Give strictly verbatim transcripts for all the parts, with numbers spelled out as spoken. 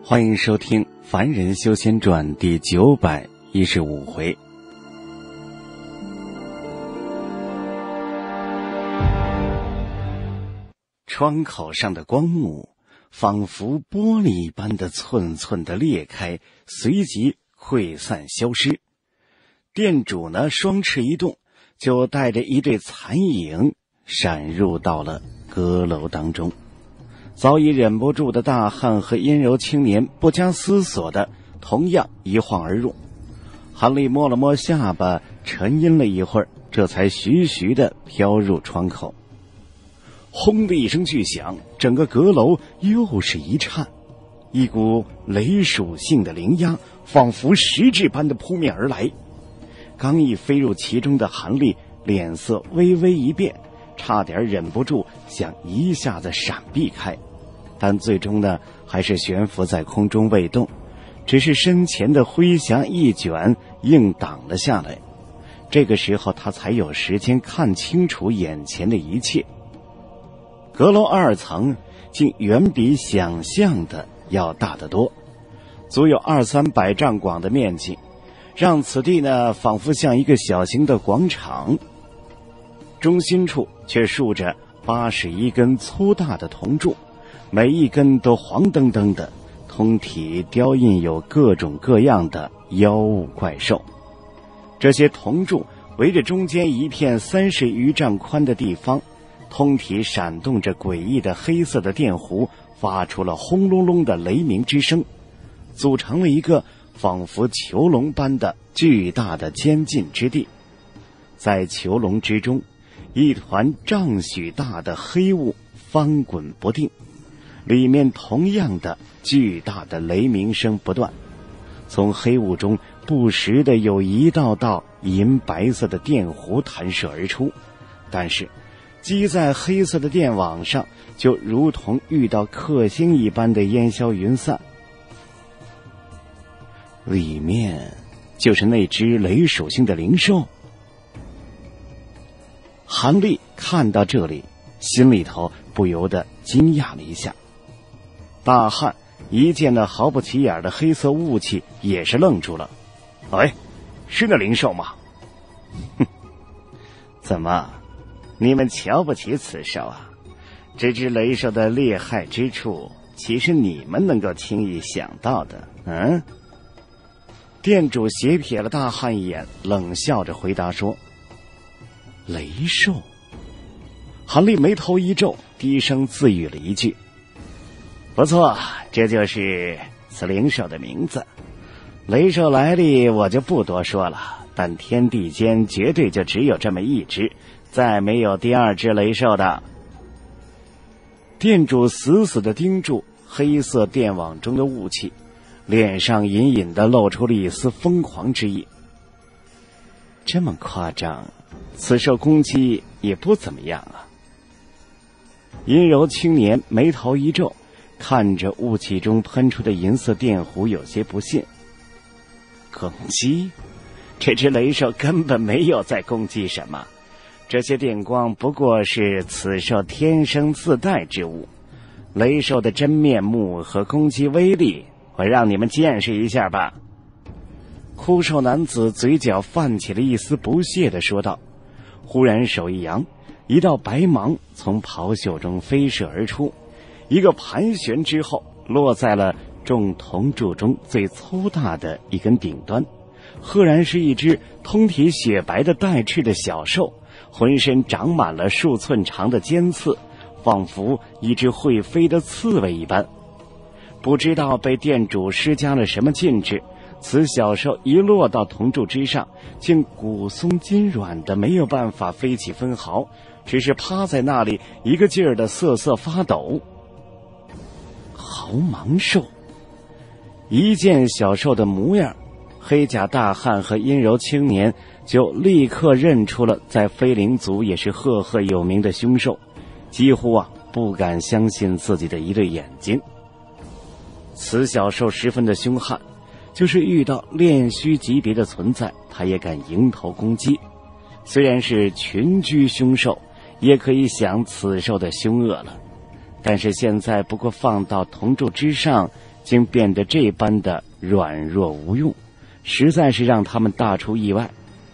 欢迎收听《凡人修仙传》第九百一十五回。窗口上的光幕仿佛玻璃一般的寸寸的裂开，随即溃散消失。店主呢，双翅一动，就带着一对残影闪入到了阁楼当中。早已忍不住的大汉和阴柔青年不加思索的同样一晃而入。韩立摸了摸下巴，沉吟了一会儿，这才徐徐的飘入窗口。轰的一声巨响，整个阁楼又是一颤，一股雷属性的灵压仿佛实质般的扑面而来。刚一飞入其中的韩立脸色微微一变，差点忍不住想一下子闪避开，但最终呢，还是悬浮在空中未动，只是身前的挥匣一卷，硬挡了下来。这个时候他才有时间看清楚眼前的一切。阁楼二层竟远比想象的要大得多，足有二三百丈广的面积，让此地呢仿佛像一个小型的广场。中心处却竖着八十一根粗大的铜柱，每一根都黄澄澄的，通体雕印有各种各样的妖物怪兽。这些铜柱围着中间一片三十余丈宽的地方，通体闪动着诡异的黑色的电弧，发出了轰隆隆的雷鸣之声，组成了一个仿佛囚笼般的巨大的监禁之地。在囚笼之中，一团丈许大的黑雾翻滚不定，里面同样的巨大的雷鸣声不断，从黑雾中不时的有一道道银白色的电弧弹射而出，但是积在黑色的电网上，就如同遇到克星一般的烟消云散。里面就是那只雷属性的灵兽。韩立看到这里，心里头不由得惊讶了一下。大汉一见那毫不起眼的黑色雾气，也是愣住了。哎，是那灵兽吗？哼，怎么，你们瞧不起此兽啊？这只雷兽的厉害之处，岂是你们能够轻易想到的？嗯？店主斜瞥了大汉一眼，冷笑着回答说：雷兽。韩立眉头一皱，低声自语了一句：不错，这就是此灵兽的名字。雷兽来历我就不多说了，但天地间绝对就只有这么一只，再没有第二只雷兽的。店主死死地盯住黑色电网中的雾气，脸上隐隐地露出了一丝疯狂之意。这么夸张，此兽攻击也不怎么样啊。阴柔青年眉头一皱，看着雾气中喷出的银色电弧，有些不信。攻击？这只雷兽根本没有在攻击什么，这些电光不过是此兽天生自带之物。雷兽的真面目和攻击威力，我让你们见识一下吧。枯瘦男子嘴角泛起了一丝不屑地说道，忽然手一扬，一道白芒从袍袖中飞射而出，一个盘旋之后落在了众铜柱中最粗大的一根顶端，赫然是一只通体雪白的带翅的小兽，浑身长满了数寸长的尖刺，仿佛一只会飞的刺猬一般。不知道被店主施加了什么禁制，此小兽一落到铜柱之上，竟骨松筋软的没有办法飞起分毫，只是趴在那里一个劲儿的瑟瑟发抖。毫芒兽。一见小兽的模样，黑甲大汉和阴柔青年就立刻认出了在飞灵族也是赫赫有名的凶兽，几乎啊不敢相信自己的一对眼睛。此小兽十分的凶悍，就是遇到炼虚级别的存在，他也敢迎头攻击。虽然是群居凶兽，也可以想此兽的凶恶了。但是现在不过放到铜柱之上， 竟变得这般的软弱无用，实在是让他们大出意外。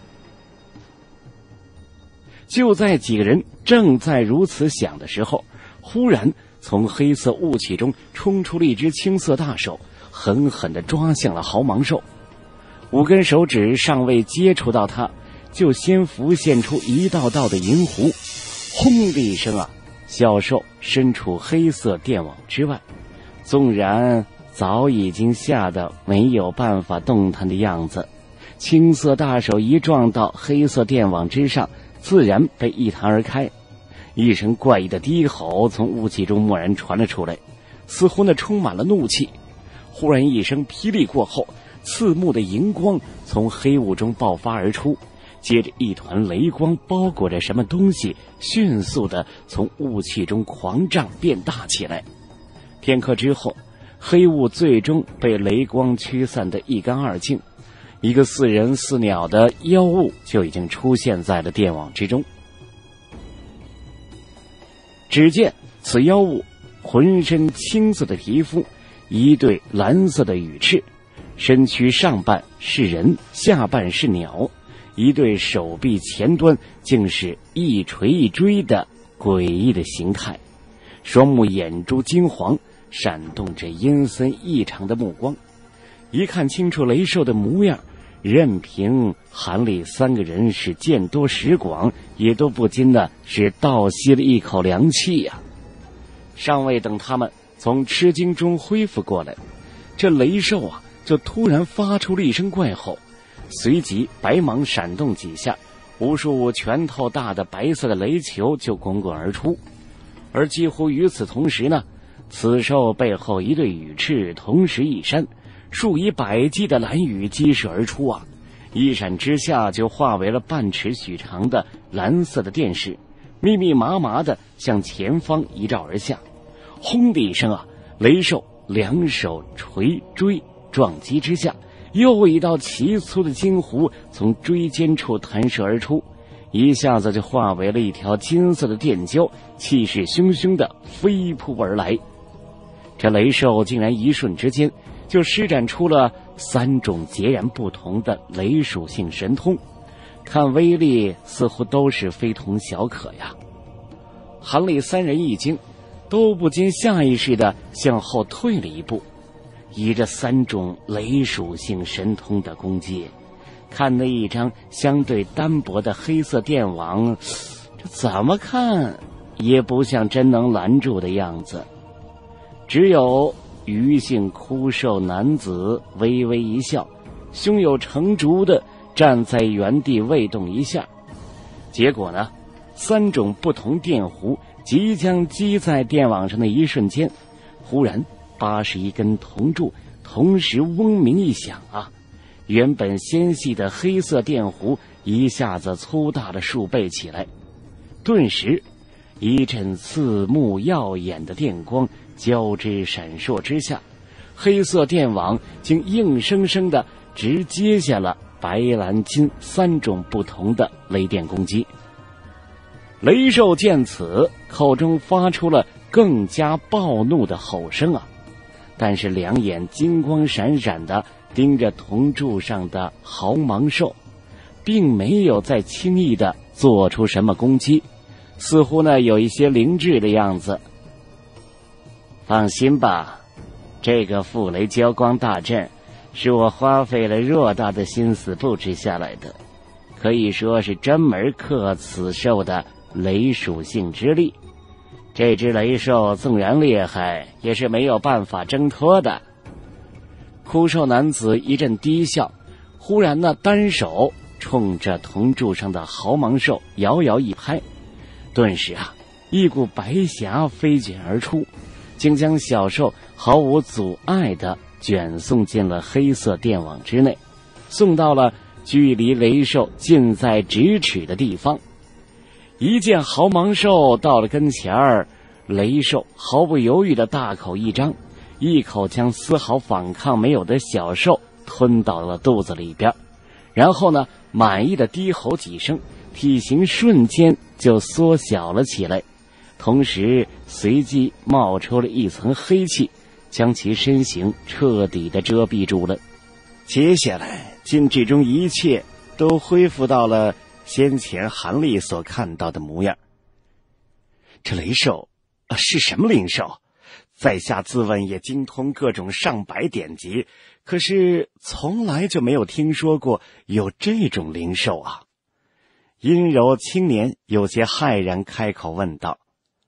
就在几个人正在如此想的时候，忽然从黑色雾气中冲出了一只青色大手，狠狠地抓向了毫芒兽。五根手指尚未接触到它，就先浮现出一道道的银弧，轰的一声啊，小兽身处黑色电网之外，纵然早已经吓得没有办法动弹的样子，青色大手一撞到黑色电网之上，自然被一弹而开。一声怪异的低吼从雾气中蓦然传了出来，似乎那充满了怒气。忽然一声霹雳过后，刺目的荧光从黑雾中爆发而出，接着一团雷光包裹着什么东西，迅速地从雾气中狂胀变大起来。片刻之后，黑雾最终被雷光驱散得一干二净，一个似人似鸟的妖物就已经出现在了电网之中。只见此妖物浑身青色的皮肤，一对蓝色的羽翅，身躯上半是人，下半是鸟，一对手臂前端竟是一垂一锥的诡异的形态，双目眼珠金黄，闪动着阴森异常的目光。一看清楚雷兽的模样，任凭韩立三个人是见多识广，也都不禁的是倒吸了一口凉气呀、啊。尚未等他们从吃惊中恢复过来，这雷兽啊就突然发出了一声怪吼，随即白芒闪动几下，无数拳头大的白色的雷球就滚滚而出。而几乎与此同时呢，此兽背后一对羽翅同时一扇，数以百计的蓝羽激射而出啊，一闪之下就化为了半尺许长的蓝色的电矢，密密麻麻的向前方一照而下。轰的一声啊，雷兽两手垂锥撞击之下，又一道奇粗的金弧从锥尖处弹射而出，一下子就化为了一条金色的电蛟，气势汹汹的飞扑而来。这雷兽竟然一瞬之间就施展出了三种截然不同的雷属性神通，看威力似乎都是非同小可呀。韩立三人一惊，都不禁下意识地向后退了一步。以这三种雷属性神通的攻击，看那一张相对单薄的黑色电网，这怎么看也不像真能拦住的样子。只有鱼性枯瘦男子微微一笑，胸有成竹地站在原地未动一下。结果呢，三种不同电弧即将击在电网上的一瞬间，忽然八十一根铜柱同时嗡鸣一响啊，原本纤细的黑色电弧一下子粗大了数倍起来。顿时一阵刺目耀眼的电光交织闪烁之下，黑色电网竟硬生生地直接下了白蓝金三种不同的雷电攻击。雷兽见此，口中发出了更加暴怒的吼声啊，但是两眼金光闪闪地盯着铜柱上的毫芒兽，并没有再轻易地做出什么攻击，似乎呢有一些灵智的样子。放心吧，这个覆雷交光大阵是我花费了偌大的心思布置下来的，可以说是专门克此兽的雷属性之力。这只雷兽纵然厉害，也是没有办法挣脱的。枯瘦男子一阵低笑，忽然呢单手冲着铜柱上的毫芒兽摇摇一拍，顿时啊一股白霞飞卷而出，竟将小兽毫无阻碍地卷送进了黑色电网之内，送到了距离雷兽近在咫尺的地方。一见毫芒兽到了跟前儿，雷兽毫不犹豫的大口一张，一口将丝毫反抗没有的小兽吞到了肚子里边，然后呢满意的低吼几声，体型瞬间就缩小了起来，同时随即冒出了一层黑气， 将其身形彻底的遮蔽住了。接下来禁制中一切都恢复到了先前韩立所看到的模样。这雷兽、啊、是什么灵兽？在下自问也精通各种上百典籍，可是从来就没有听说过有这种灵兽啊。阴柔青年有些骇然开口问道：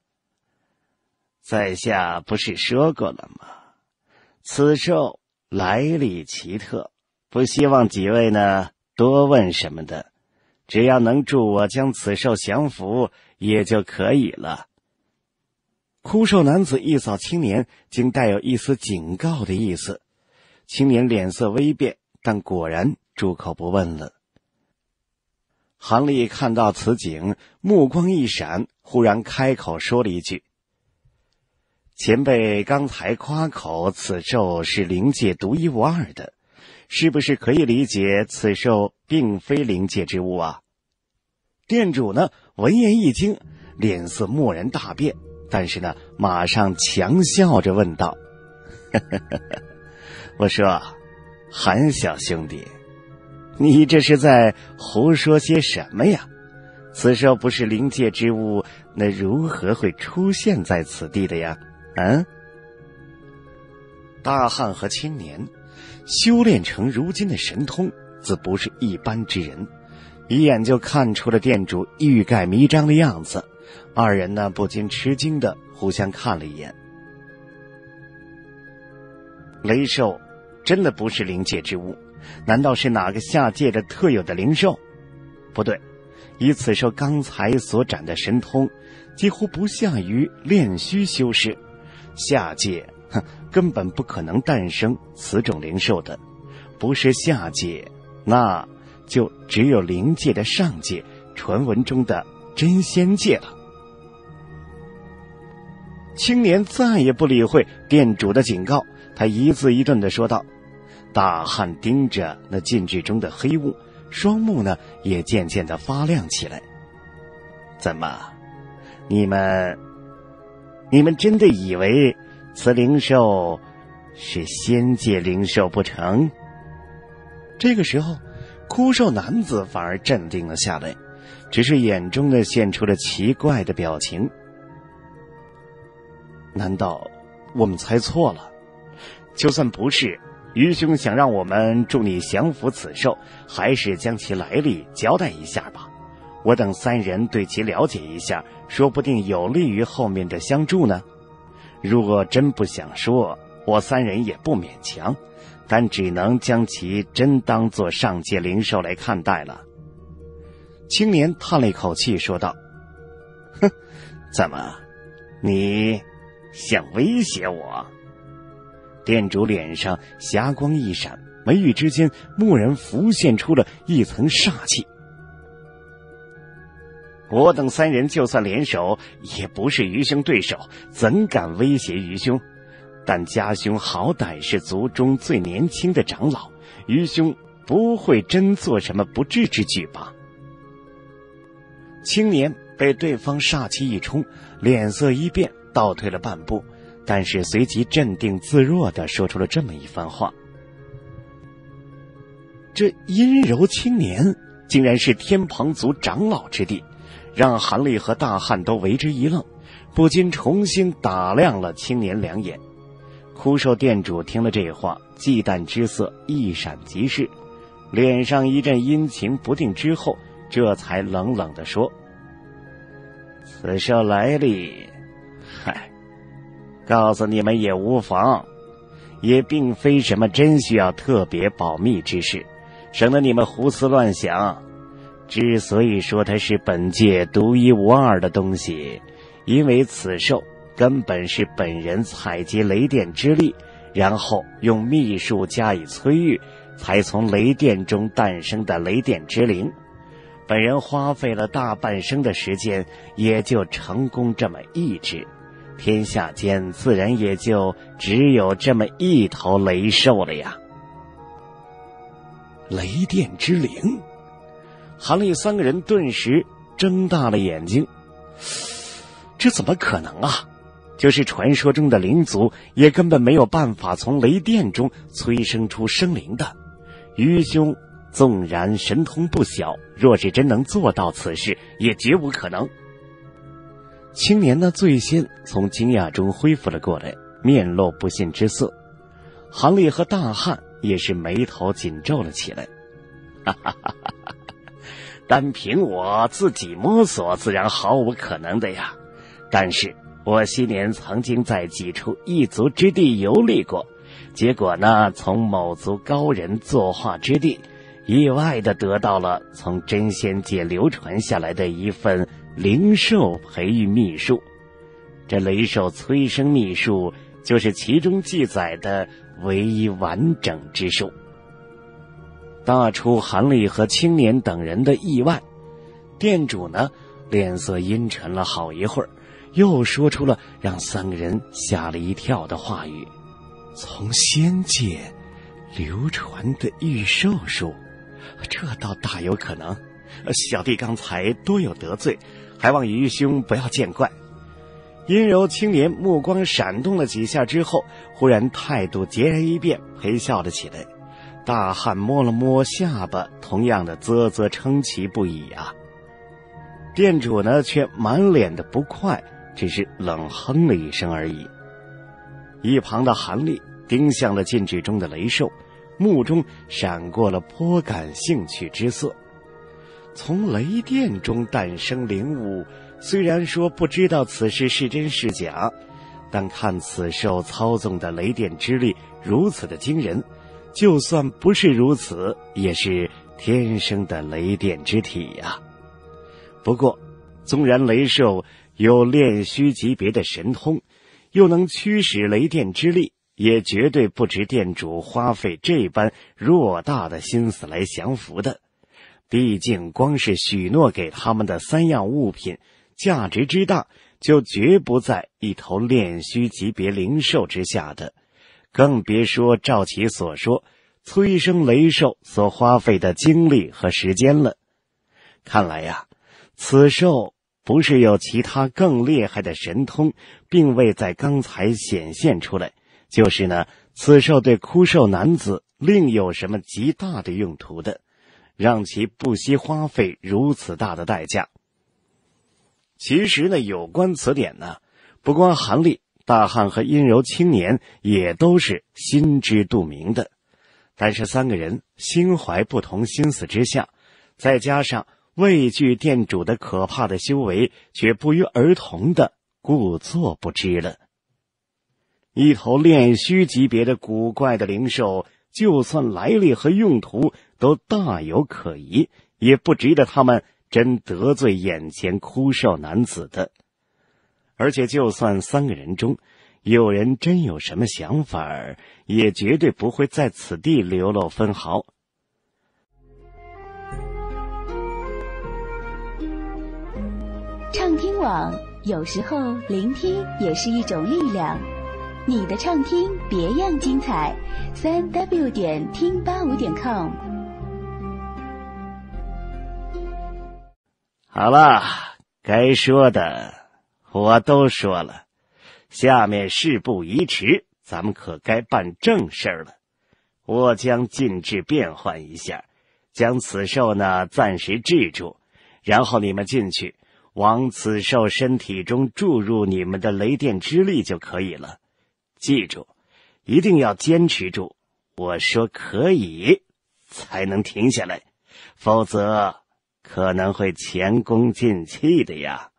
在下不是说过了吗？此兽来历奇特，不希望几位呢多问什么的，只要能助我将此兽降服也就可以了。枯瘦男子一扫青年，竟带有一丝警告的意思。青年脸色微变，但果然住口不问了。韩立看到此景，目光一闪，忽然开口说了一句：前辈刚才夸口此兽是灵界独一无二的，是不是可以理解此兽并非灵界之物啊？店主呢闻言一惊，脸色蓦然大变，但是呢马上强笑着问道：我说韩小兄弟，你这是在胡说些什么呀？此兽不是灵界之物，那如何会出现在此地的呀？嗯？大汉和青年修炼成如今的神通，自不是一般之人，一眼就看出了店主欲盖弥彰的样子。二人呢不禁吃惊的互相看了一眼。雷兽真的不是灵界之物，难道是哪个下界的特有的灵兽？不对，以此兽刚才所展的神通，几乎不下于炼虚修士，下界哼根本不可能诞生此种灵兽的。不是下界，那就只有灵界的上界，传闻中的真仙界了。青年再也不理会店主的警告，他一字一顿地说道。大汉盯着那禁制中的黑雾，双目呢也渐渐地发亮起来。怎么，你们你们真的以为此灵兽是仙界灵兽不成？这个时候枯瘦男子反而镇定了下来，只是眼中呢现出了奇怪的表情。难道我们猜错了？就算不是，于兄想让我们助你降服此兽，还是将其来历交代一下吧。我等三人对其了解一下，说不定有利于后面的相助呢。如果真不想说，我三人也不勉强，但只能将其真当作上界灵兽来看待了。青年叹了一口气说道：哼，怎么，你想威胁我？店主脸上霞光一闪，眉宇之间蓦然浮现出了一层煞气。我等三人就算联手，也不是余兄对手，怎敢威胁余兄？但家兄好歹是族中最年轻的长老，余兄不会真做什么不智之举吧？青年被对方煞气一冲，脸色一变，倒退了半步，但是随即镇定自若地说出了这么一番话。这阴柔青年竟然是天蓬族长老之地，让韩立和大汉都为之一愣，不禁重新打量了青年两眼。枯瘦店主听了这话，忌惮之色一闪即逝，脸上一阵阴晴不定之后，这才冷冷地说：此兽来历，嗨，告诉你们也无妨，也并非什么真需要特别保密之事，省得你们胡思乱想。之所以说它是本界独一无二的东西，因为此兽根本是本人采集雷电之力，然后用秘术加以催育，才从雷电中诞生的雷电之灵。本人花费了大半生的时间，也就成功这么一只，天下间自然也就只有这么一头雷兽了呀。雷电之灵，韩立三个人顿时睁大了眼睛，这怎么可能啊？ 就是传说中的灵族，也根本没有办法从雷电中催生出生灵的。愚兄纵然神通不小，若是真能做到此事，也绝无可能。青年呢，最先从惊讶中恢复了过来，面露不信之色。韩立和大汉也是眉头紧皱了起来。哈哈哈哈，单凭我自己摸索，自然毫无可能的呀。但是我昔年曾经在几处异族之地游历过，结果呢，从某族高人作画之地，意外地得到了从真仙界流传下来的一份灵兽培育秘术。这雷兽催生秘术就是其中记载的唯一完整之术。大出韩立和青年等人的意外，店主呢脸色阴沉了好一会儿，又说出了让三个人吓了一跳的话语：从仙界流传的御兽术，这倒大有可能。小弟刚才多有得罪，还望愚兄不要见怪。阴柔青年目光闪动了几下之后，忽然态度截然一变，陪笑了起来。大汉摸了摸下巴，同样的啧啧称奇不已啊。店主呢却满脸的不快，只是冷哼了一声而已。一旁的韩立盯向了禁制中的雷兽，目中闪过了颇感兴趣之色。从雷电中诞生灵物，虽然说不知道此事是真是假，但看此兽操纵的雷电之力如此的惊人，就算不是如此，也是天生的雷电之体呀。不过纵然雷兽有炼虚级别的神通，又能驱使雷电之力，也绝对不值店主花费这般偌大的心思来降服的。毕竟光是许诺给他们的三样物品，价值之大，就绝不在一头炼虚级别灵兽之下的，更别说照其所说，催生雷兽所花费的精力和时间了。看来呀，此兽不是有其他更厉害的神通，并未在刚才显现出来，就是呢，此兽对枯瘦男子另有什么极大的用途的，让其不惜花费如此大的代价。其实呢，有关此点呢，不光韩立、大汉和阴柔青年也都是心知肚明的，但是三个人心怀不同心思之下，再加上畏惧店主的可怕的修为，却不约而同的故作不知了。一头炼虚级别的古怪的灵兽，就算来历和用途都大有可疑，也不值得他们真得罪眼前枯瘦男子的。而且就算三个人中有人真有什么想法，也绝对不会在此地流露分毫。 畅听网，有时候聆听也是一种力量。你的畅听别样精彩，三 w 点听八五点 com。 好了，该说的我都说了，下面事不宜迟，咱们可该办正事了。我将禁制变换一下，将此兽呢暂时制住，然后你们进去，往此兽身体中注入你们的雷电之力就可以了。记住，一定要坚持住，我说可以才能停下来，否则可能会前功尽弃的呀。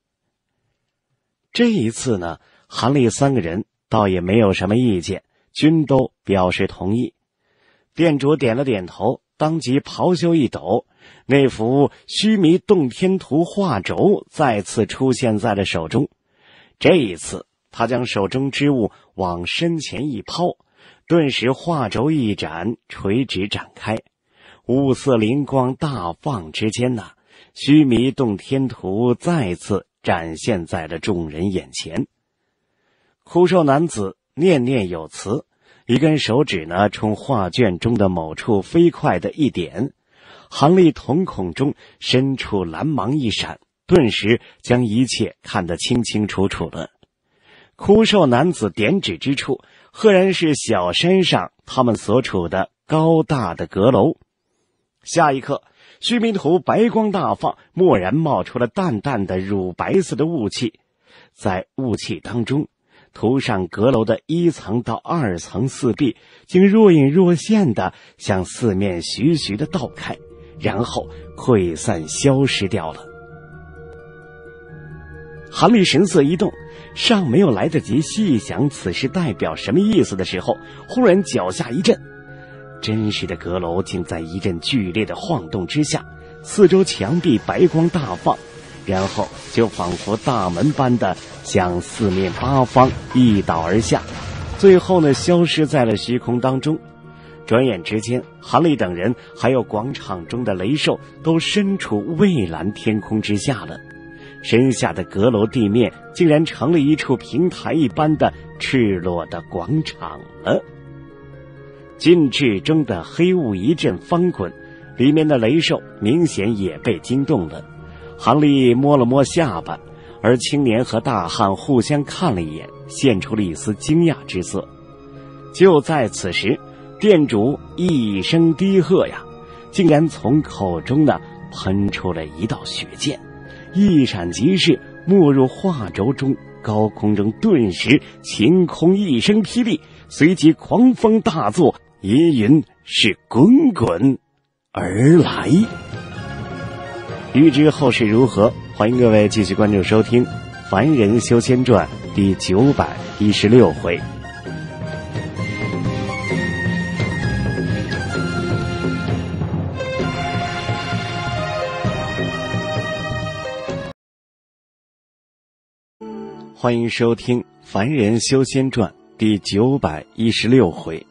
这一次呢，韩立三个人倒也没有什么意见，均都表示同意。店主点了点头，当即咆哮一抖，那幅须弥洞天图画轴再次出现在了手中。这一次他将手中之物往身前一抛，顿时画轴一展，垂直展开，五色灵光大放之间呢，须弥洞天图再次展现在了众人眼前。枯瘦男子念念有词，一根手指呢冲画卷中的某处飞快的一点，韩立瞳孔中深处蓝芒一闪，顿时将一切看得清清楚楚了。 枯瘦男子点指之处，赫然是小山上他们所处的高大的阁楼。下一刻，须弥图白光大放，蓦然冒出了淡淡的乳白色的雾气。在雾气当中，图上阁楼的一层到二层四壁竟若隐若现的向四面徐徐的倒开，然后溃散消失掉了。韩立神色一动，尚没有来得及细想此事代表什么意思的时候，忽然脚下一震，真实的阁楼竟在一阵剧烈的晃动之下，四周墙壁白光大放，然后就仿佛大门般的向四面八方一倒而下，最后呢消失在了虚空当中。转眼之间，韩立等人还有广场中的雷兽都身处蔚蓝天空之下了。身下的阁楼地面竟然成了一处平台一般的赤裸的广场了。禁制中的黑雾一阵翻滚，里面的雷兽明显也被惊动了。韩立摸了摸下巴，而青年和大汉互相看了一眼，现出了一丝惊讶之色。就在此时，店主一声低喝呀，竟然从口中呢喷出了一道血箭，一闪即逝，没入画轴中。高空中顿时晴空一声霹雳，随即狂风大作，阴云是滚滚而来。欲知后事如何，欢迎各位继续关注收听《凡人修仙传》第九百一十六回。欢迎收听《凡人修仙传》第九百一十六回。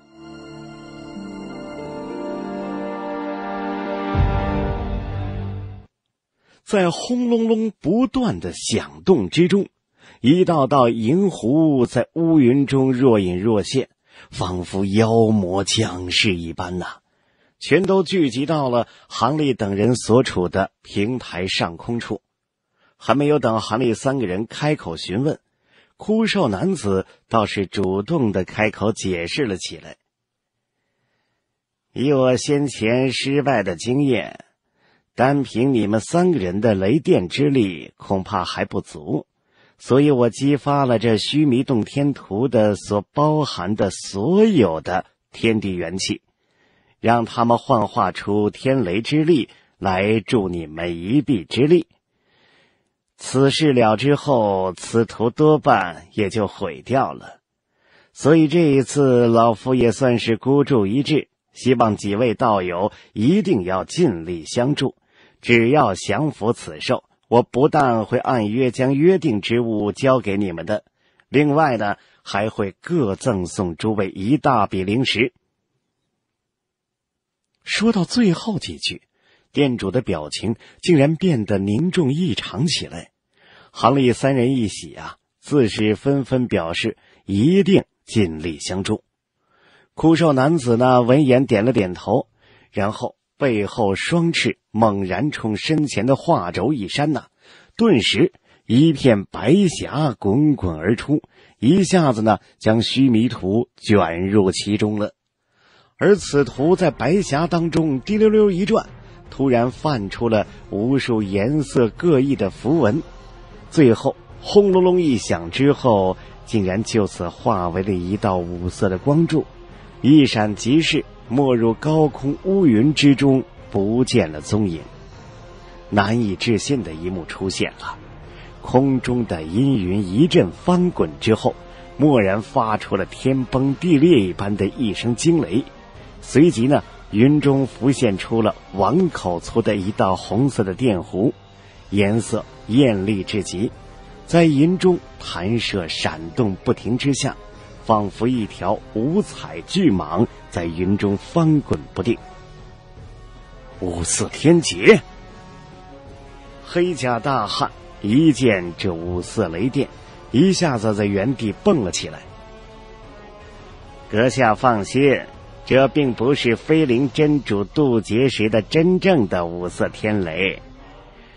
在轰隆隆不断的响动之中，一道道银狐在乌云中若隐若现，仿佛妖魔降世一般呐、啊，全都聚集到了韩立等人所处的平台上空处。还没有等韩立三个人开口询问，枯瘦男子倒是主动的开口解释了起来。以我先前失败的经验，单凭你们三个人的雷电之力恐怕还不足，所以我激发了这须弥洞天图的所包含的所有的天地元气，让他们幻化出天雷之力来助你们一臂之力。此事了之后，此图多半也就毁掉了。所以这一次老夫也算是孤注一掷，希望几位道友一定要尽力相助。只要降服此兽，我不但会按约将约定之物交给你们的，另外呢，还会各赠送诸位一大笔灵石。说到最后几句，店主的表情竟然变得凝重异常起来。韩立三人一喜啊，自是纷纷表示一定尽力相助。枯瘦男子呢，闻言点了点头，然后背后双翅猛然冲身前的画轴一扇呐、啊，顿时一片白霞滚滚而出，一下子呢将须弥图卷入其中了。而此图在白霞当中滴溜溜一转，突然泛出了无数颜色各异的符文，最后轰隆隆一响之后，竟然就此化为了一道五色的光柱，一闪即逝，没入高空乌云之中，不见了踪影。难以置信的一幕出现了，空中的阴云一阵翻滚之后，蓦然发出了天崩地裂一般的一声惊雷，随即呢，云中浮现出了碗口粗的一道红色的电弧，颜色艳丽至极，在云中弹射闪动不停之下，仿佛一条五彩巨蟒在云中翻滚不定。五色天劫！黑甲大汉一见这五色雷电，一下子在原地蹦了起来。阁下放心，这并不是飞灵真主渡劫时的真正的五色天雷，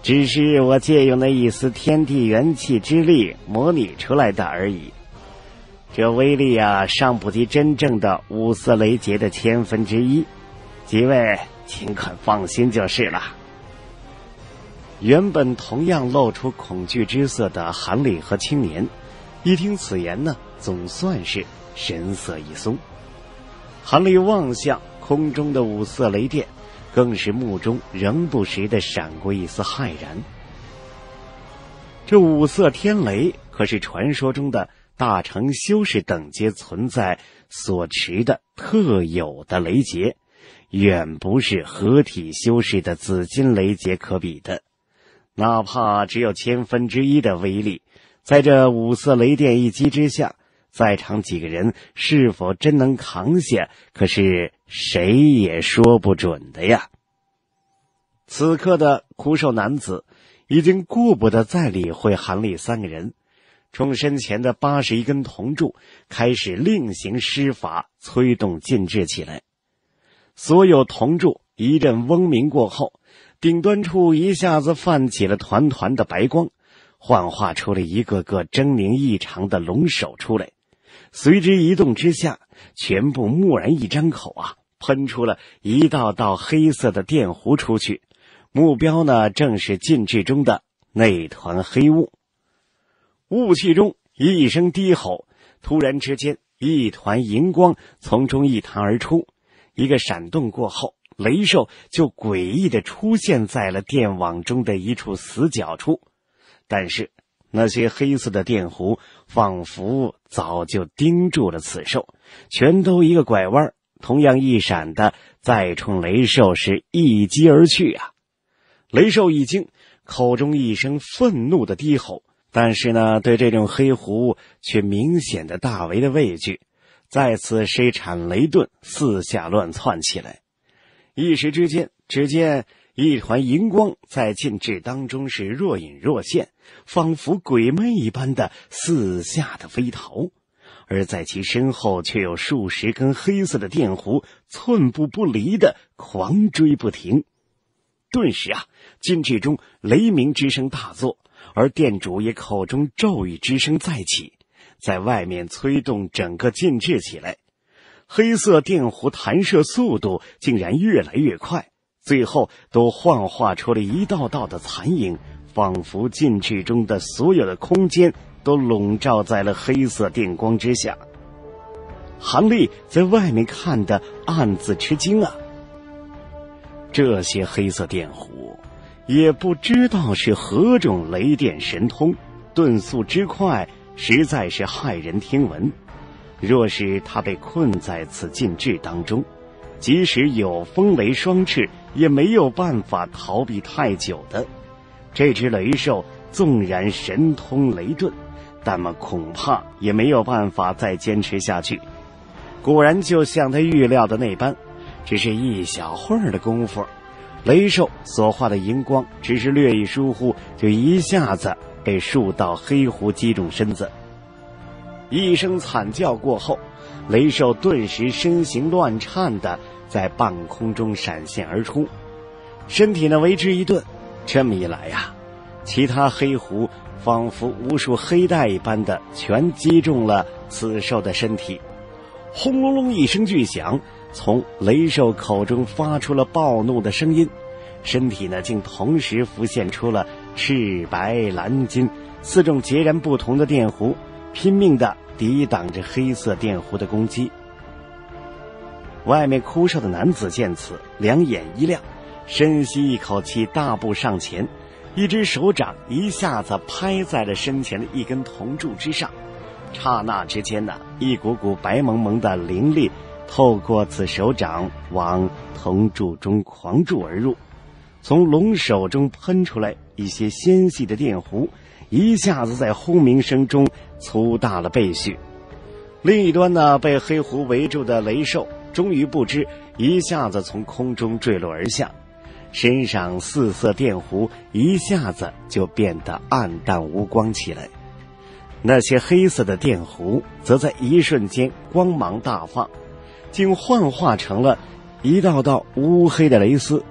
只是我借用了一丝天地元气之力模拟出来的而已。这威力啊，尚不及真正的五色雷劫的千分之一，几位尽管放心就是了。原本同样露出恐惧之色的韩立和青年，一听此言呢，总算是神色一松。韩立望向空中的五色雷电，更是目中仍不时地闪过一丝骇然。这五色天雷可是传说中的大成修士等阶存在所持的特有的雷劫，远不是合体修士的紫金雷劫可比的。哪怕只有千分之一的威力，在这五色雷电一击之下，在场几个人是否真能扛下，可是谁也说不准的呀。此刻的枯瘦男子已经顾不得再理会韩立三个人，冲身前的八十一根铜柱开始另行施法，催动禁制起来。所有铜柱一阵嗡鸣过后，顶端处一下子泛起了团团的白光，幻化出了一个个狰狞异常的龙首出来，随之移动之下，全部蓦然一张口啊，喷出了一道道黑色的电弧出去，目标呢正是禁制中的那团黑雾。雾气中一声低吼，突然之间一团银光从中一弹而出，一个闪动过后，雷兽就诡异地出现在了电网中的一处死角处。但是那些黑色的电弧仿佛早就盯住了此兽，全都一个拐弯，同样一闪的再冲雷兽是一击而去啊！雷兽一惊，口中一声愤怒的低吼，但是呢，对这种黑弧却明显的大为的畏惧，再次施产雷遁，四下乱窜起来。一时之间，只见一团银光在禁制当中是若隐若现，仿佛鬼魅一般的四下的飞逃，而在其身后却有数十根黑色的电弧寸步不离的狂追不停。顿时啊，禁制中雷鸣之声大作，而店主也口中咒语之声再起，在外面催动整个禁制起来。黑色电弧弹射速度竟然越来越快，最后都幻化出了一道道的残影，仿佛禁制中的所有的空间都笼罩在了黑色电光之下。韩立在外面看得暗自吃惊啊，这些黑色电弧也不知道是何种雷电神通，遁速之快实在是骇人听闻。若是他被困在此禁制当中，即使有风雷双翅，也没有办法逃避太久的。这只雷兽纵然神通雷遁，但么恐怕也没有办法再坚持下去。果然就像他预料的那般，只是一小会儿的功夫，雷兽所化的银光只是略一疏忽，就一下子被数道黑弧击中身子。一声惨叫过后，雷兽顿时身形乱颤的在半空中闪现而出，身体呢为之一顿。这么一来呀、啊，其他黑弧仿佛无数黑带一般的全击中了此兽的身体。轰隆隆一声巨响，从雷兽口中发出了暴怒的声音，身体呢竟同时浮现出了赤白蓝金四种截然不同的电弧，拼命地抵挡着黑色电弧的攻击。外面枯瘦的男子见此，两眼一亮，深吸一口气，大步上前，一只手掌一下子拍在了身前的一根铜柱之上。刹那之间呢，一股股白蒙蒙的灵力透过此手掌往铜柱中狂注而入，从龙手中喷出来一些纤细的电弧，一下子在轰鸣声中粗大了倍许。另一端呢，被黑弧围住的雷兽终于不知一下子从空中坠落而下，身上四色电弧一下子就变得暗淡无光起来。那些黑色的电弧则在一瞬间光芒大放，竟幻化成了一道道乌黑的蕾丝，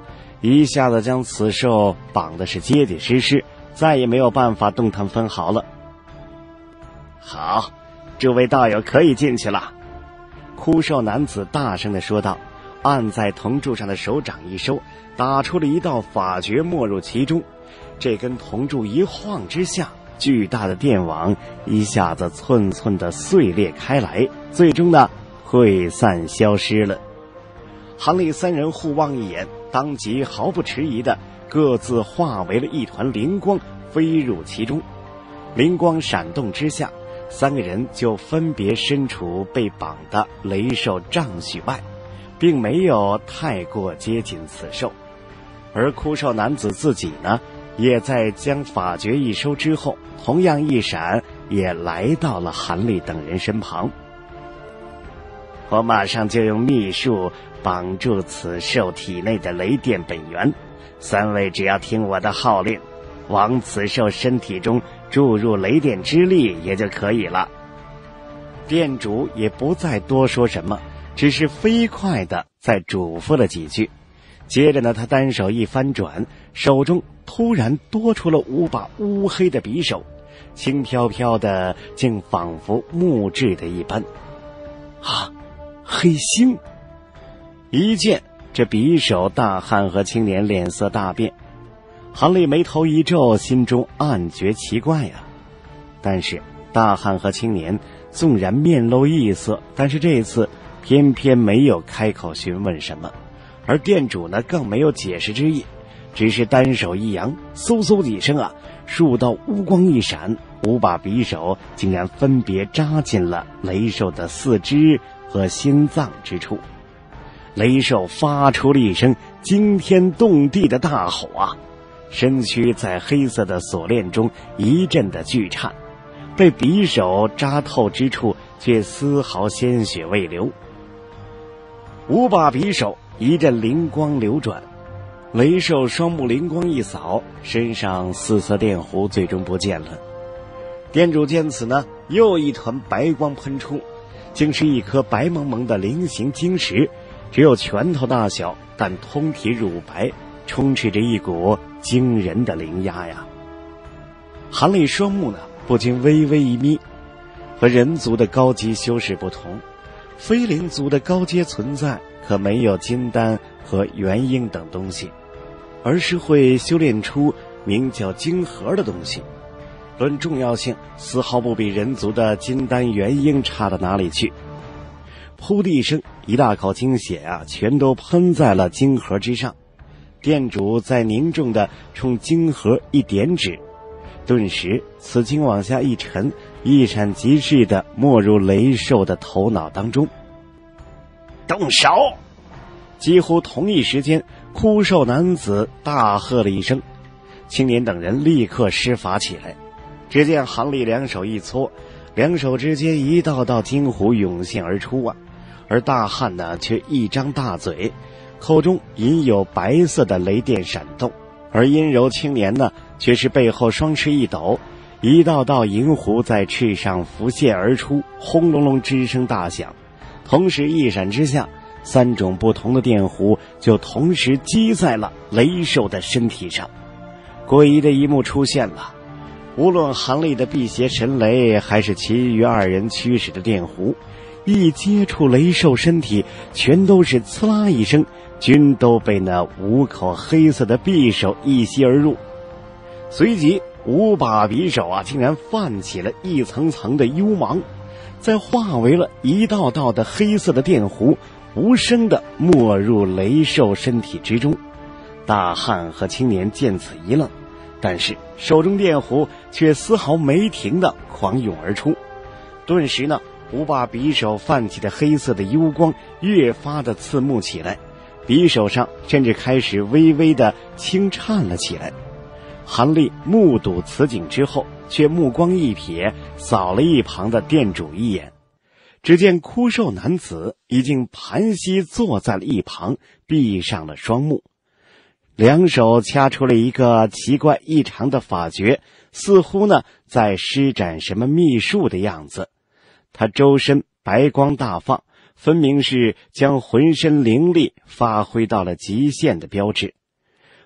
一下子将此兽绑的是结结实实，再也没有办法动弹分毫了。好，诸位道友可以进去了。枯瘦男子大声地说道，按在铜柱上的手掌一收，打出了一道法诀没入其中。这根铜柱一晃之下，巨大的电网一下子寸寸的碎裂开来，最终呢溃散消失了。韩立三人互望一眼，当即毫不迟疑的各自化为了一团灵光，飞入其中。灵光闪动之下，三个人就分别身处被绑的雷兽丈许外，并没有太过接近此兽。而枯瘦男子自己呢，也在将法诀一收之后，同样一闪，也来到了韩立等人身旁。我马上就用秘术绑住此兽体内的雷电本源，三位只要听我的号令，往此兽身体中注入雷电之力也就可以了。店主也不再多说什么，只是飞快地再嘱咐了几句。接着呢，他单手一翻转，手中突然多出了五把乌黑的匕首，轻飘飘的，竟仿佛木质的一般。啊，黑星！一见这匕首，大汉和青年脸色大变。韩立眉头一皱，心中暗觉奇怪呀、啊。但是大汉和青年纵然面露异色，但是这次偏偏没有开口询问什么。而店主呢，更没有解释之意，只是单手一扬，嗖嗖几声啊，数道乌光一闪，五把匕首竟然分别扎进了雷兽的四肢和心脏之处。雷兽发出了一声惊天动地的大吼啊，身躯在黑色的锁链中一阵的剧颤，被匕首扎透之处却丝毫鲜血未流。五把匕首一阵灵光流转，雷兽双目灵光一扫，身上四色电弧最终不见了。店主见此呢，又一团白光喷出，竟是一颗白蒙蒙的菱形晶石，只有拳头大小，但通体乳白，充斥着一股惊人的灵压呀。韩立双目呢不禁微微一眯，和人族的高级修士不同，非灵族的高阶存在可没有金丹和元婴等东西，而是会修炼出名叫晶核的东西。论重要性，丝毫不比人族的金丹元婴差到哪里去。噗的一声，一大口精血啊，全都喷在了晶核之上。店主再凝重地冲晶核一点指，顿时此经往下一沉，一闪即逝地没入雷兽的头脑当中。动手！几乎同一时间，枯瘦男子大喝了一声，青年等人立刻施法起来。只见韩立两手一搓，两手之间一道道金弧涌现而出啊，而大汉呢却一张大嘴，口中隐有白色的雷电闪动，而阴柔青年呢却是背后双翅一抖，一道道银弧在翅上浮现而出，轰隆隆之声大响，同时一闪之下，三种不同的电弧就同时击在了雷兽的身体上。诡异的一幕出现了，无论韩立的辟邪神雷，还是其余二人驱使的电弧，一接触雷兽身体，全都是呲啦一声，均都被那五口黑色的匕首一吸而入。随即五把匕首啊，竟然泛起了一层层的幽芒，再化为了一道道的黑色的电弧，无声地没入雷兽身体之中。大汉和青年见此一愣，但是手中电弧却丝毫没停地狂涌而出。顿时呢，五把匕首泛起的黑色的幽光越发的刺目起来，匕首上甚至开始微微的轻颤了起来。韩立目睹此景之后，却目光一瞥，扫了一旁的店主一眼，只见枯瘦男子已经盘膝坐在了一旁，闭上了双目，两手掐出了一个奇怪异常的法诀，似乎呢在施展什么秘术的样子。他周身白光大放，分明是将浑身灵力发挥到了极限的标志。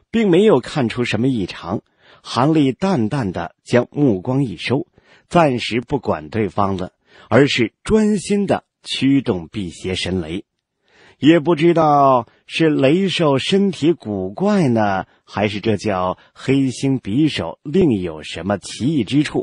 并没有看出什么异常。韩立淡淡的将目光一收，暂时不管对方了，而是专心的驱动辟邪神雷。也不知道是雷兽身体古怪呢，还是这叫黑星匕首另有什么奇异之处。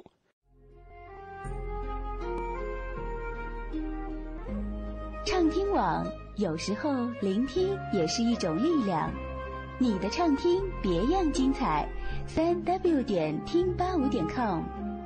畅听网，有时候聆听也是一种力量。你的畅听别样精彩，三 w 点听八五点 com。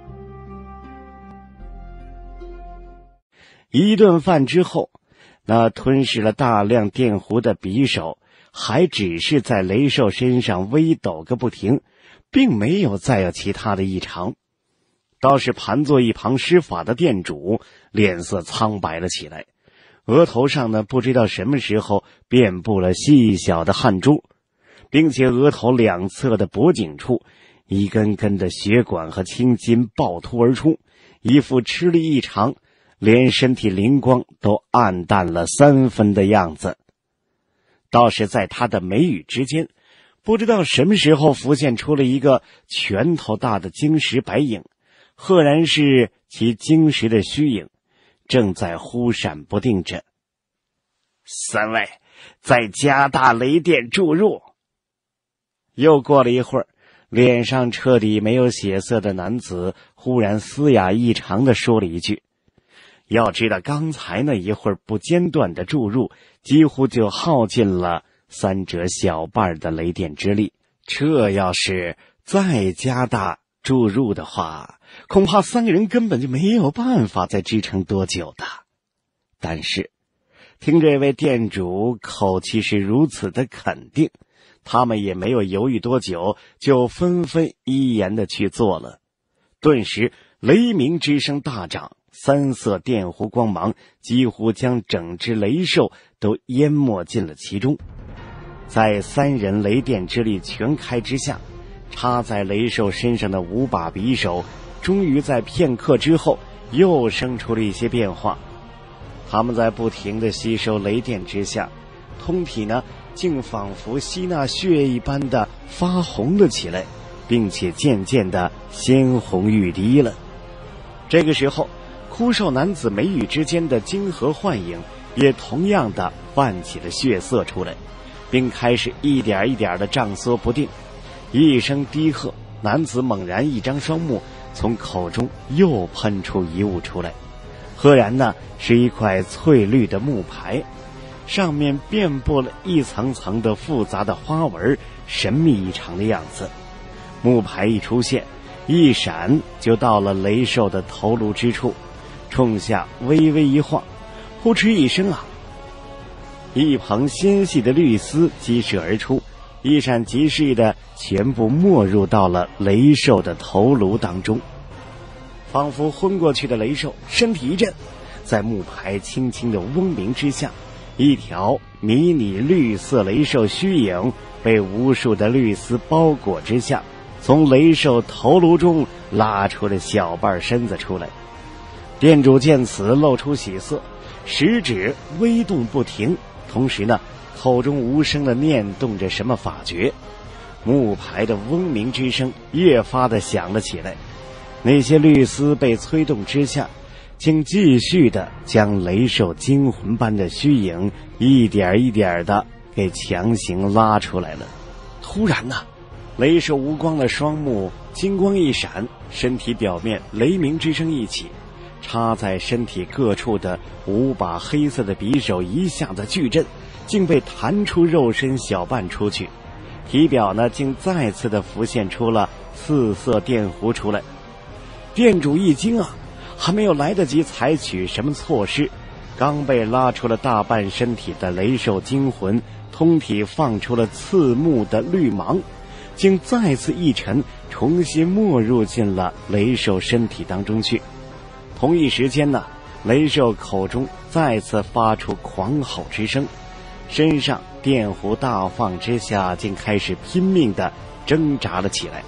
一顿饭之后，那吞噬了大量电弧的匕首还只是在雷兽身上微抖个不停，并没有再有其他的异常。倒是盘坐一旁施法的店主脸色苍白了起来，额头上呢不知道什么时候遍布了细小的汗珠，并且额头两侧的脖颈处一根根的血管和青筋暴突而出，一副吃力异常，连身体灵光都暗淡了三分的样子。倒是在他的眉宇之间，不知道什么时候浮现出了一个拳头大的晶石白影，赫然是其晶石的虚影，正在忽闪不定着。三位，再加大雷电注入。又过了一会儿，脸上彻底没有血色的男子忽然嘶哑异常地说了一句。要知道刚才那一会儿不间断的注入，几乎就耗尽了三者小半的雷电之力，这要是再加大注入的话，恐怕三个人根本就没有办法再支撑多久的。但是听这位店主口气是如此的肯定，他们也没有犹豫多久，就纷纷依言的去做了。顿时雷鸣之声大涨，三色电弧光芒几乎将整只雷兽都淹没进了其中。在三人雷电之力全开之下，插在雷兽身上的五把匕首终于在片刻之后又生出了一些变化。他们在不停地吸收雷电之下，通体呢竟仿佛吸纳血一般的发红了起来，并且渐渐的鲜红欲滴了。这个时候，枯瘦男子眉宇之间的晶核幻影也同样的泛起了血色出来，并开始一点一点的胀缩不定。一声低喝，男子猛然一张双目，从口中又喷出一物出来。赫然呢是一块翠绿的木牌，上面遍布了一层层的复杂的花纹，神秘异常的样子。木牌一出现，一闪就到了雷兽的头颅之处，冲下微微一晃，呼哧一声啊，一蓬纤细的绿丝激射而出，一闪即逝的全部没入到了雷兽的头颅当中。仿佛昏过去的雷兽身体一震，在木牌轻轻的嗡鸣之下，一条迷你绿色雷兽虚影被无数的绿丝包裹之下，从雷兽头颅中拉出了小半身子出来。店主见此露出喜色，食指微动不停，同时呢口中无声的念动着什么法诀。木牌的嗡鸣之声越发的响了起来，那些绿丝被催动之下，竟继续的将雷兽惊魂般的虚影一点一点的给强行拉出来了。突然呢、啊，雷兽无光的双目金光一闪，身体表面雷鸣之声一起，插在身体各处的五把黑色的匕首一下子巨震，竟被弹出肉身小半出去。体表呢竟再次的浮现出了四色电弧出来。店主一惊啊，还没有来得及采取什么措施，刚被拉出了大半身体的雷兽精魂通体放出了刺目的绿芒，竟再次一沉，重新没入进了雷兽身体当中去。同一时间呢，雷兽口中再次发出狂吼之声，身上电弧大放之下，竟开始拼命地挣扎了起来。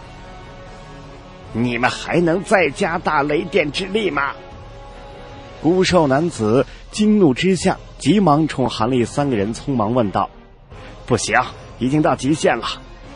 你们还能再加大雷电之力吗？孤瘦男子惊怒之下，急忙冲韩立三个人匆忙问道。不行，已经到极限了，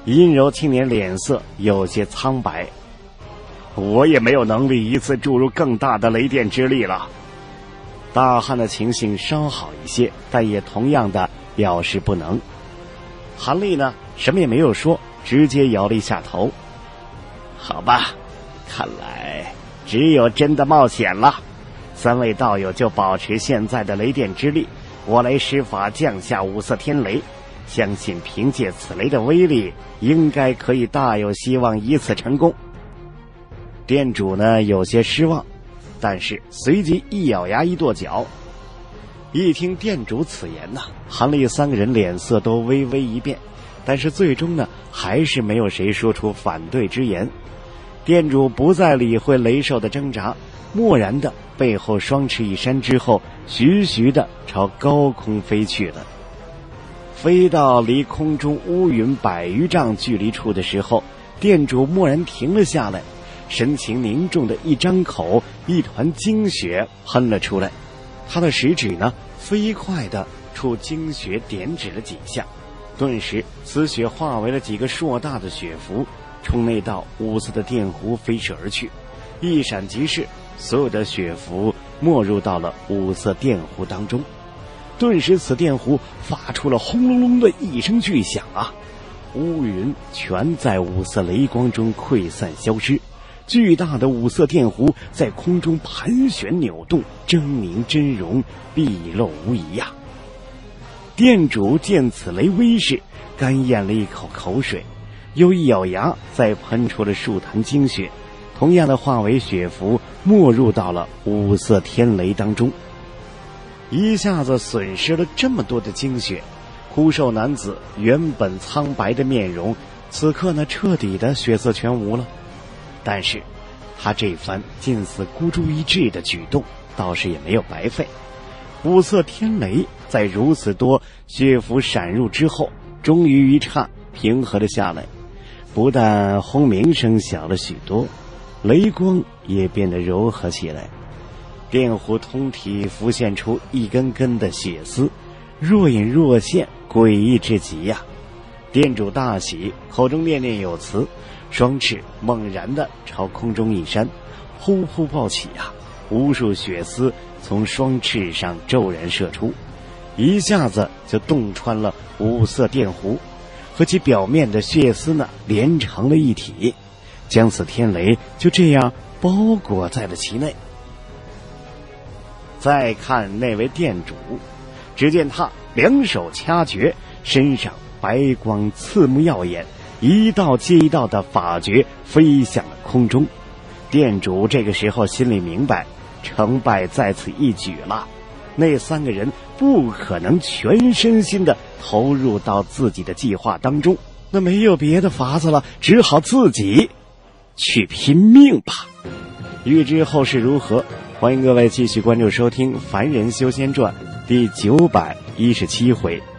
阴柔青年脸色有些苍白。我也没有能力一次注入更大的雷电之力了。大汉的情形稍好一些，但也同样的表示不能。韩立呢，什么也没有说，直接摇了一下头。好吧，看来只有真的冒险了。三位道友就保持现在的雷电之力，我来施法降下五色天雷，相信凭借此雷的威力，应该可以大有希望以此成功。店主呢有些失望，但是随即一咬牙一跺脚。一听店主此言呢，韩立三个人脸色都微微一变，但是最终呢还是没有谁说出反对之言。店主不再理会雷兽的挣扎，默然的背后双翅一扇之后，徐徐的朝高空飞去了。飞到离空中乌云百余丈距离处的时候，店主蓦然停了下来，神情凝重的一张口，一团精血喷了出来。他的食指呢飞快的触精血点指了几下，顿时此血化为了几个硕大的血符，冲那道五色的电弧飞射而去。一闪即逝，所有的血符没入到了五色电弧当中。顿时此电弧发出了轰隆隆的一声巨响啊，乌云全在五色雷光中溃散消失，巨大的五色电弧在空中盘旋扭动，狰狞真容毕露无遗呀、啊。店主见此雷威势，干咽了一口口水，又一咬牙，再喷出了数坛精血，同样的化为血符，没入到了五色天雷当中。一下子损失了这么多的精血，枯瘦男子原本苍白的面容，此刻呢彻底的血色全无了。但是他这番近似孤注一掷的举动倒是也没有白费。五色天雷在如此多血符闪入之后，终于一刹平和了下来，不但轰鸣声小了许多，雷光也变得柔和起来。电弧通体浮现出一根根的血丝，若隐若现，诡异至极呀、啊！店主大喜，口中念念有词，双翅猛然的朝空中一扇，呼呼暴起啊！无数血丝从双翅上骤然射出，一下子就洞穿了五色电弧，和其表面的血丝呢连成了一体，将此天雷就这样包裹在了其内。再看那位店主，只见他两手掐诀，身上白光刺目耀眼，一道接一道的法诀飞向了空中。店主这个时候心里明白，成败在此一举了。那三个人不可能全身心的投入到自己的计划当中，那没有别的法子了，只好自己去拼命吧。欲知后事如何，欢迎各位继续关注收听《凡人修仙传》第九百一十七回。